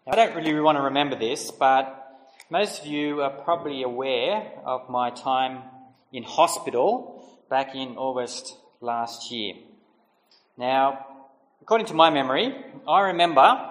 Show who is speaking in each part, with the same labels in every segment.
Speaker 1: I don't really want to remember this, but most of you are probably aware of my time in hospital back in August last year. Now, according to my memory, I remember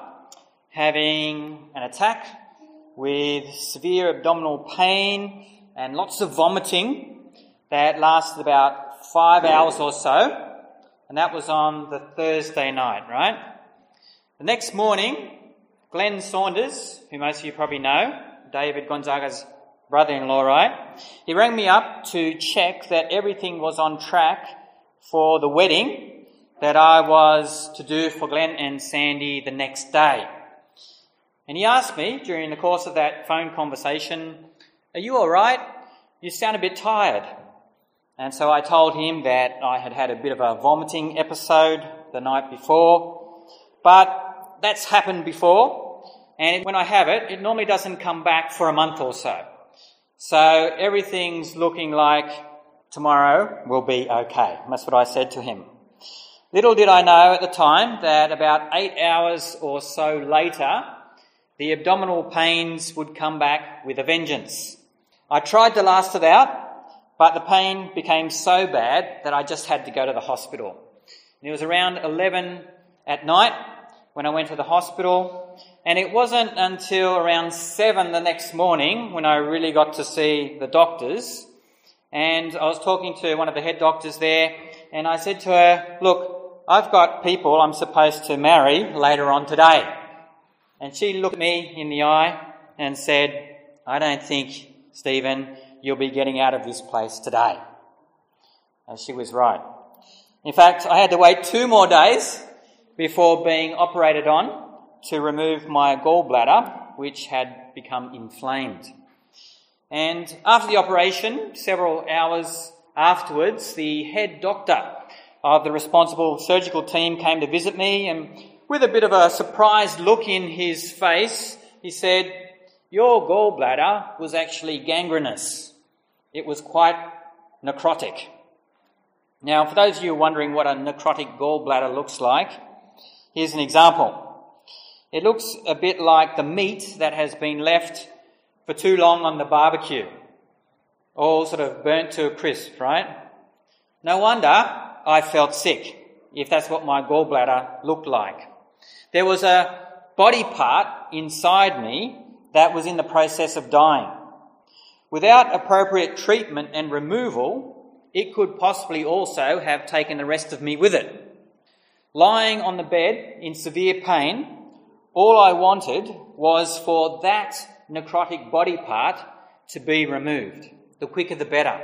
Speaker 1: having an attack with severe abdominal pain and lots of vomiting that lasted about 5 hours or so, and that was on the Thursday night, right? The next morning, Glenn Saunders, who most of you probably know, David Gonzaga's brother-in-law, right? He rang me up to check that everything was on track for the wedding that I was to do for Glenn and Sandy the next day. And he asked me during the course of that phone conversation, "Are you all right? You sound a bit tired." And so I told him that I had had a bit of a vomiting episode the night before, but that's happened before. And when I have it, it normally doesn't come back for a month or so. So everything's looking like tomorrow will be okay. That's what I said to him. Little did I know at the time that about 8 hours or so later, the abdominal pains would come back with a vengeance. I tried to last it out, but the pain became so bad that I just had to go to the hospital. And it was around 11 at night when I went to the hospital, and it wasn't until around 7 the next morning when I really got to see the doctors. And I was talking to one of the head doctors there, and I said to her, "Look, I've got people I'm supposed to marry later on today." And she looked me in the eye and said, "I don't think, Stephen, you'll be getting out of this place today." And she was right. In fact, I had to wait 2 more days before being operated on to remove my gallbladder, which had become inflamed. And after the operation, several hours afterwards, the head doctor of the responsible surgical team came to visit me, and with a bit of a surprised look in his face, he said, "Your gallbladder was actually gangrenous. It was quite necrotic." Now, for those of you wondering what a necrotic gallbladder looks like, here's an example. It looks a bit like the meat that has been left for too long on the barbecue, all sort of burnt to a crisp, right? No wonder I felt sick, if that's what my gallbladder looked like. There was a body part inside me that was in the process of dying. Without appropriate treatment and removal, it could possibly also have taken the rest of me with it. Lying on the bed in severe pain, all I wanted was for that necrotic body part to be removed. The quicker the better.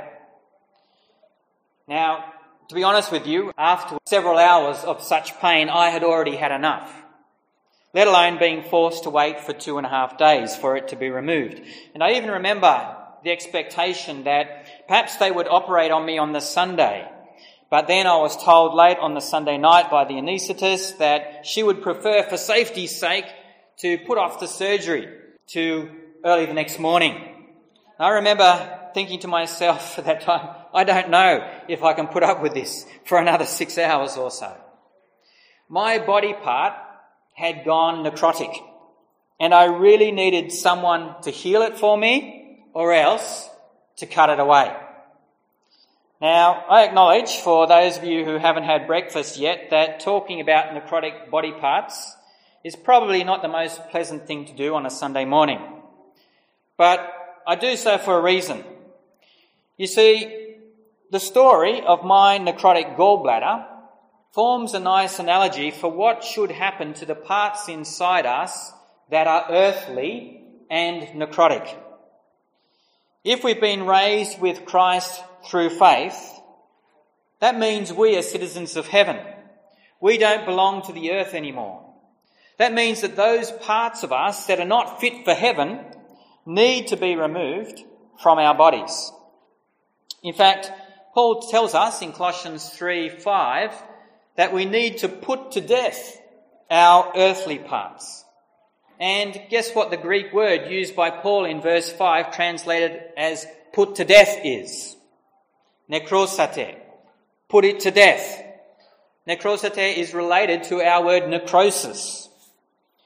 Speaker 1: Now, to be honest with you, after several hours of such pain, I had already had enough, let alone being forced to wait for 2.5 days for it to be removed. And I even remember the expectation that perhaps they would operate on me on the Sunday. But then I was told late on the Sunday night by the anaesthetist that she would prefer, for safety's sake, to put off the surgery to early the next morning. I remember thinking to myself at that time, I don't know if I can put up with this for another 6 hours or so. My body part had gone necrotic, and I really needed someone to heal it for me or else to cut it away. Now, I acknowledge, for those of you who haven't had breakfast yet, that talking about necrotic body parts is probably not the most pleasant thing to do on a Sunday morning. But I do so for a reason. You see, the story of my necrotic gallbladder forms a nice analogy for what should happen to the parts inside us that are earthly and necrotic. If we've been raised with Christ through faith, that means we are citizens of heaven. We don't belong to the earth anymore. That means that those parts of us that are not fit for heaven need to be removed from our bodies. In fact, Paul tells us in Colossians 3:5 that we need to put to death our earthly parts. And guess what the Greek word used by Paul in verse 5 translated as put to death is? Nekrosate. Put it to death. Nekrosate is related to our word necrosis.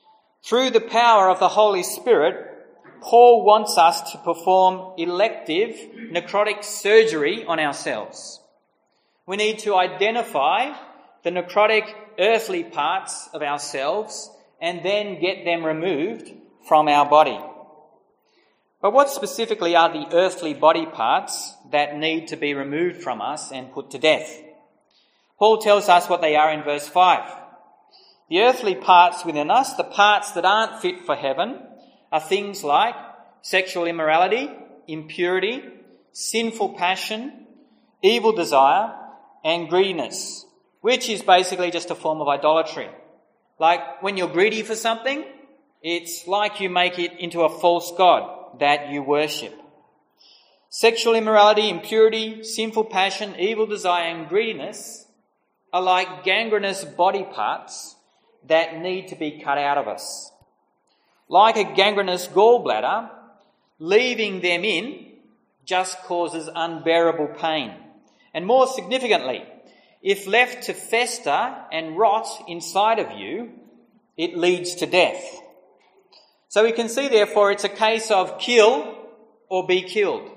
Speaker 1: Through the power of the Holy Spirit, Paul wants us to perform elective necrotic surgery on ourselves. We need to identify the necrotic earthly parts of ourselves and then get them removed from our body. But what specifically are the earthly body parts that need to be removed from us and put to death? Paul tells us what they are in verse 5. The earthly parts within us, the parts that aren't fit for heaven, are things like sexual immorality, impurity, sinful passion, evil desire, and greediness, which is basically just a form of idolatry. Like when you're greedy for something, it's like you make it into a false god that you worship. Sexual immorality, impurity, sinful passion, evil desire, and greediness are like gangrenous body parts that need to be cut out of us. Like a gangrenous gallbladder, leaving them in just causes unbearable pain. And more significantly, if left to fester and rot inside of you, it leads to death. So we can see, therefore, it's a case of kill or be killed.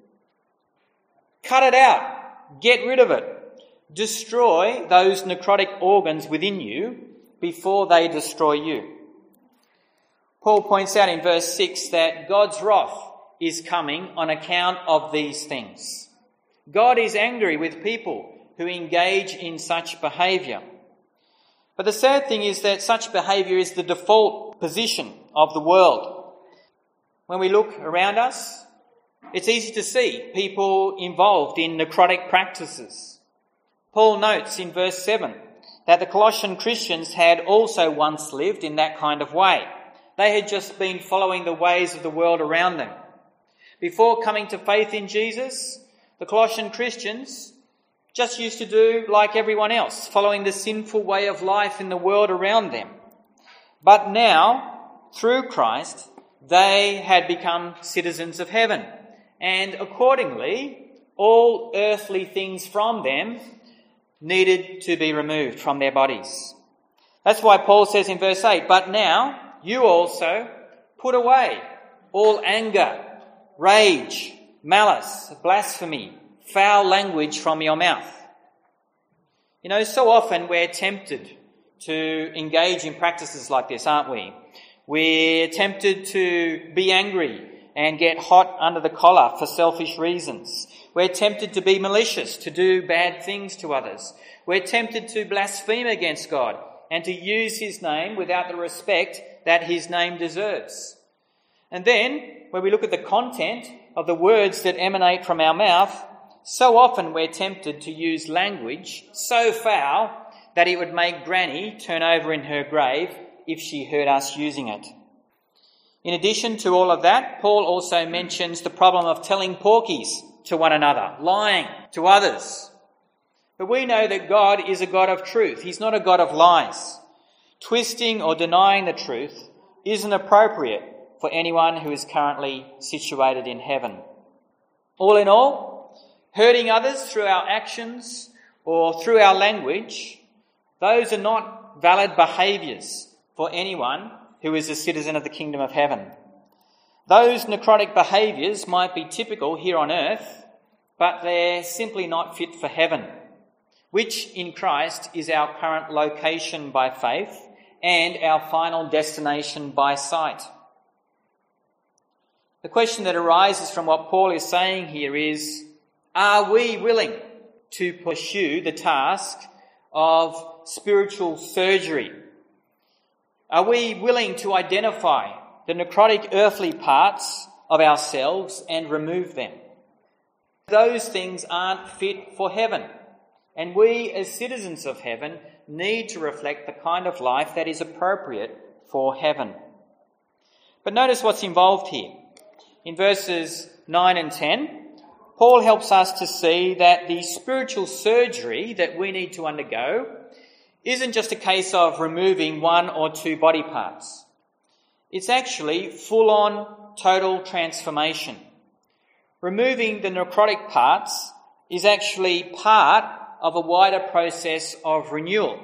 Speaker 1: Cut it out. Get rid of it. Destroy those necrotic organs within you before they destroy you. Paul points out in verse 6 that God's wrath is coming on account of these things. God is angry with people who engage in such behaviour. But the sad thing is that such behaviour is the default position of the world. When we look around us, it's easy to see people involved in necrotic practices. Paul notes in verse 7 that the Colossian Christians had also once lived in that kind of way. They had just been following the ways of the world around them. Before coming to faith in Jesus, the Colossian Christians just used to do like everyone else, following the sinful way of life in the world around them. But now, through Christ, they had become citizens of heaven, and accordingly, all earthly things from them needed to be removed from their bodies. That's why Paul says in verse 8, "But now you also put away all anger, rage, malice, blasphemy, foul language from your mouth." You know, so often we're tempted to engage in practices like this, aren't we? We're tempted to be angry and get hot under the collar for selfish reasons. We're tempted to be malicious, to do bad things to others. We're tempted to blaspheme against God and to use his name without the respect that his name deserves. And then, when we look at the content of the words that emanate from our mouth, so often we're tempted to use language so foul that it would make Granny turn over in her grave if she heard us using it. In addition to all of that, Paul also mentions the problem of telling porkies to one another, lying to others. But we know that God is a God of truth. He's not a God of lies. Twisting or denying the truth isn't appropriate for anyone who is currently situated in heaven. All in all, hurting others through our actions or through our language, those are not valid behaviours for anyone who is a citizen of the kingdom of heaven. Those necrotic behaviours might be typical here on earth, but they're simply not fit for heaven, which in Christ is our current location by faith and our final destination by sight. The question that arises from what Paul is saying here is, are we willing to pursue the task of spiritual surgery? Are we willing to identify the necrotic earthly parts of ourselves and remove them? Those things aren't fit for heaven, and we as citizens of heaven need to reflect the kind of life that is appropriate for heaven. But notice what's involved here. In verses 9 and 10, Paul helps us to see that the spiritual surgery that we need to undergo isn't just a case of removing one or two body parts. It's actually full-on total transformation. Removing the necrotic parts is actually part of a wider process of renewal.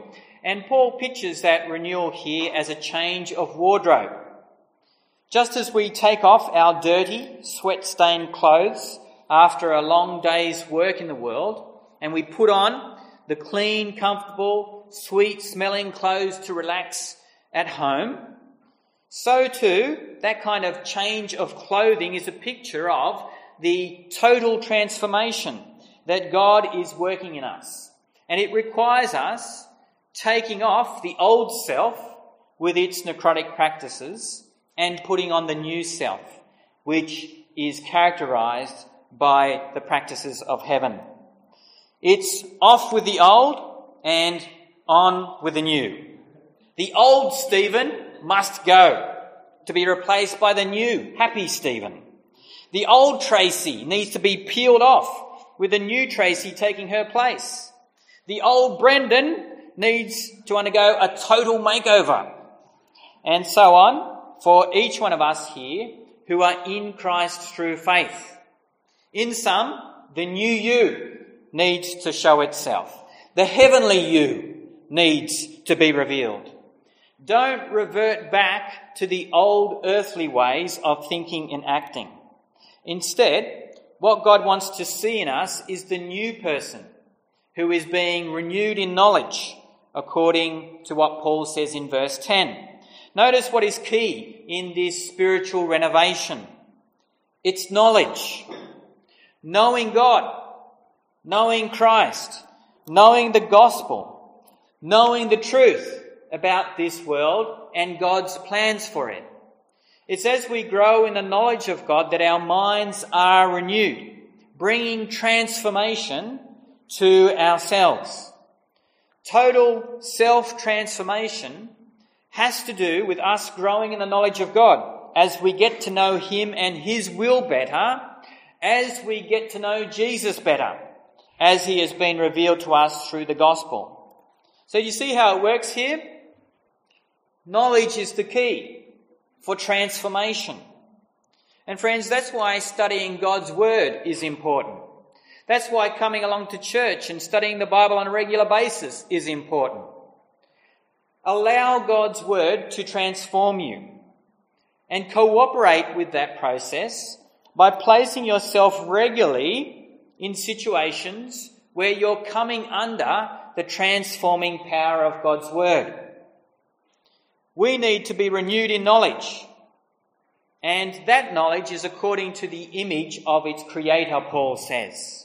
Speaker 1: And Paul pictures that renewal here as a change of wardrobe. Just as we take off our dirty, sweat-stained clothes after a long day's work in the world, and we put on the clean, comfortable, sweet-smelling clothes to relax at home, so too, that kind of change of clothing is a picture of the total transformation that God is working in us. And it requires us taking off the old self with its necrotic practices and putting on the new self, which is characterised by the practices of heaven. It's off with the old and on with the new. The old Stephen must go to be replaced by the new, happy Stephen. The old Tracy needs to be peeled off with the new Tracy taking her place. The old Brendan needs to undergo a total makeover. And so on for each one of us here who are in Christ through faith. In sum, the new you needs to show itself. The heavenly you needs to be revealed. Don't revert back to the old earthly ways of thinking and acting. Instead, what God wants to see in us is the new person who is being renewed in knowledge, according to what Paul says in verse 10. Notice what is key in this spiritual renovation. It's knowledge. Knowing God, knowing Christ, knowing the gospel, knowing the truth about this world and God's plans for it. It's as we grow in the knowledge of God that our minds are renewed, bringing transformation to ourselves. Total self-transformation has to do with us growing in the knowledge of God as we get to know Him and His will better, as we get to know Jesus better, as He has been revealed to us through the gospel. So you see how it works here? Knowledge is the key for transformation. And friends, that's why studying God's Word is important. That's why coming along to church and studying the Bible on a regular basis is important. Allow God's Word to transform you and cooperate with that process by placing yourself regularly in situations where you're coming under the transforming power of God's Word. We need to be renewed in knowledge, and that knowledge is according to the image of its Creator, Paul says.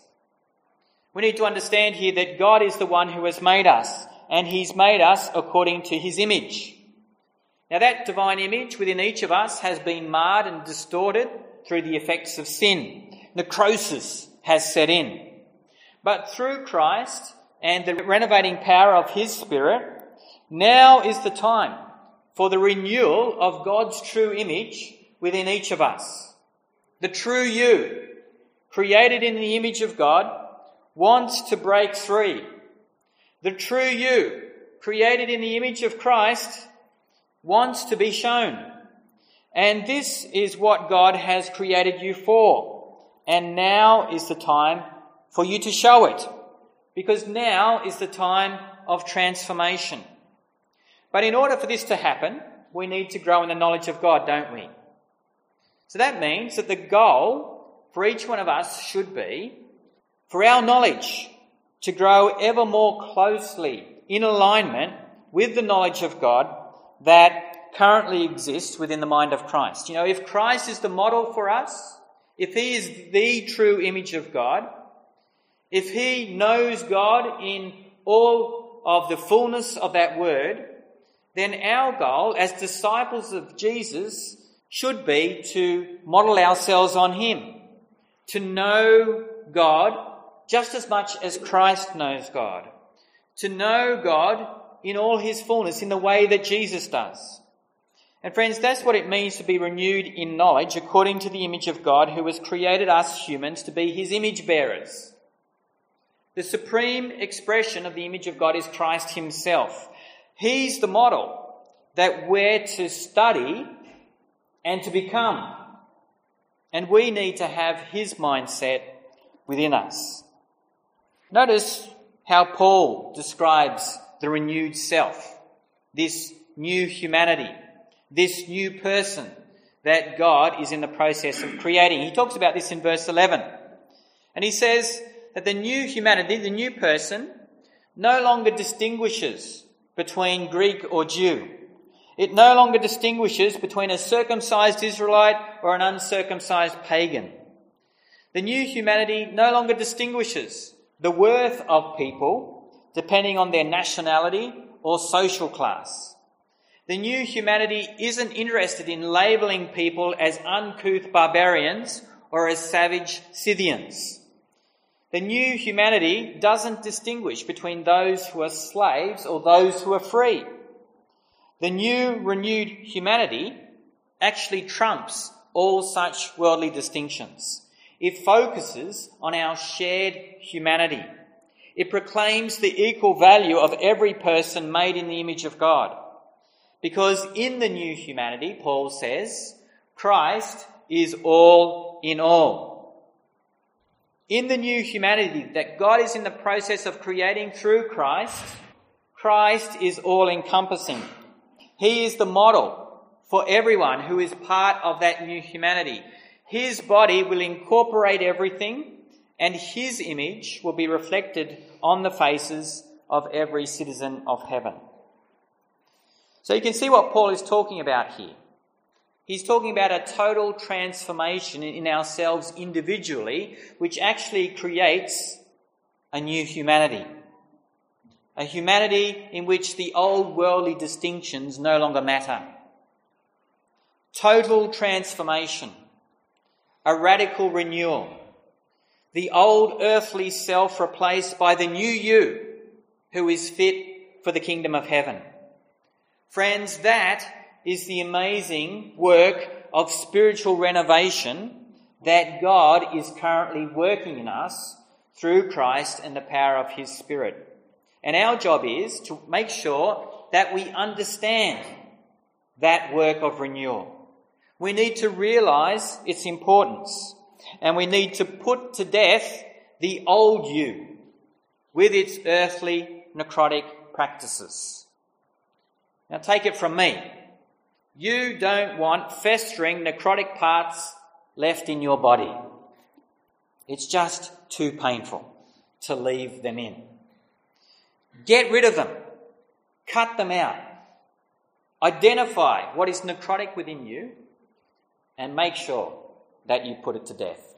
Speaker 1: We need to understand here that God is the one who has made us, and He's made us according to His image. Now that divine image within each of us has been marred and distorted through the effects of sin. Necrosis has set in. But through Christ and the renovating power of His Spirit, now is the time for the renewal of God's true image within each of us. The true you, created in the image of God, wants to break free. The true you, created in the image of Christ, wants to be shown. And this is what God has created you for. And now is the time for you to show it, because now is the time of transformation. But in order for this to happen, we need to grow in the knowledge of God, don't we? So that means that the goal for each one of us should be for our knowledge to grow ever more closely in alignment with the knowledge of God that currently exists within the mind of Christ. You know, if Christ is the model for us, if He is the true image of God, if He knows God in all of the fullness of that word, then our goal as disciples of Jesus should be to model ourselves on Him, to know God just as much as Christ knows God, to know God in all His fullness in the way that Jesus does. And friends, that's what it means to be renewed in knowledge according to the image of God, who has created us humans to be His image bearers. The supreme expression of the image of God is Christ Himself. He's the model that we're to study and to become. And we need to have His mindset within us. Notice how Paul describes the renewed self, this new humanity, this new person that God is in the process of creating. He talks about this in verse 11. And he says that the new humanity, the new person, no longer distinguishes between Greek or Jew. It no longer distinguishes between a circumcised Israelite or an uncircumcised pagan. The new humanity no longer distinguishes the worth of people depending on their nationality or social class. The new humanity isn't interested in labelling people as uncouth barbarians or as savage Scythians. The new humanity doesn't distinguish between those who are slaves or those who are free. The new renewed humanity actually trumps all such worldly distinctions. It focuses on our shared humanity. It proclaims the equal value of every person made in the image of God. Because in the new humanity, Paul says, Christ is all in all. In the new humanity that God is in the process of creating through Christ, Christ is all-encompassing. He is the model for everyone who is part of that new humanity. His body will incorporate everything, and his image will be reflected on the faces of every citizen of heaven. So you can see what Paul is talking about here. He's talking about a total transformation in ourselves individually, which actually creates a new humanity. A humanity in which the old worldly distinctions no longer matter. Total transformation. A radical renewal. The old earthly self replaced by the new you who is fit for the kingdom of heaven. Friends, that is the amazing work of spiritual renovation that God is currently working in us through Christ and the power of his Spirit. And our job is to make sure that we understand that work of renewal. We need to realise its importance, and we need to put to death the old you with its earthly necrotic practices. Now take it from me. You don't want festering necrotic parts left in your body. It's just too painful to leave them in. Get rid of them. Cut them out. Identify what is necrotic within you and make sure that you put it to death.